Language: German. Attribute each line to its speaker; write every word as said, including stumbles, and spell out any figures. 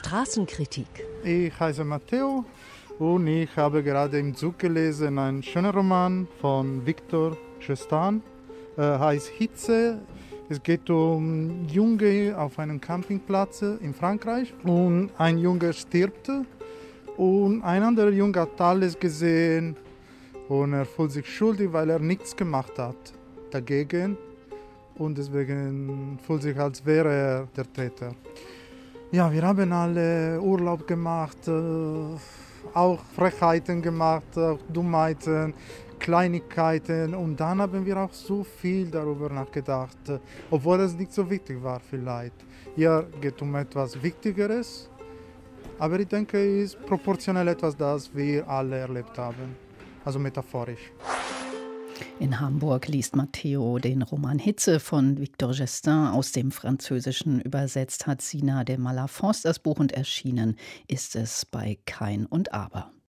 Speaker 1: Straßenkritik.
Speaker 2: Ich heiße Matteo und ich habe gerade im Zug gelesen einen schönen Roman von Victor Gestin, äh, heißt Hitze. Es geht um Junge auf einem Campingplatz in Frankreich und ein Junge stirbt und ein anderer Junge hat alles gesehen und er fühlt sich schuldig, weil er nichts gemacht hat dagegen und deswegen fühlt sich, als wäre er der Täter. Ja, wir haben alle Urlaub gemacht, äh, auch Frechheiten gemacht, auch Dummheiten, Kleinigkeiten und dann haben wir auch so viel darüber nachgedacht, äh, obwohl es nicht so wichtig war vielleicht. Hier geht es um etwas Wichtigeres, aber ich denke, es ist proportionell etwas, das wir alle erlebt haben, also metaphorisch.
Speaker 3: In Hamburg liest Matteo den Roman Hitze von Victor Gestin. Aus dem Französischen übersetzt hat Sina de Malafosse das Buch und erschienen ist es bei Kein und Aber.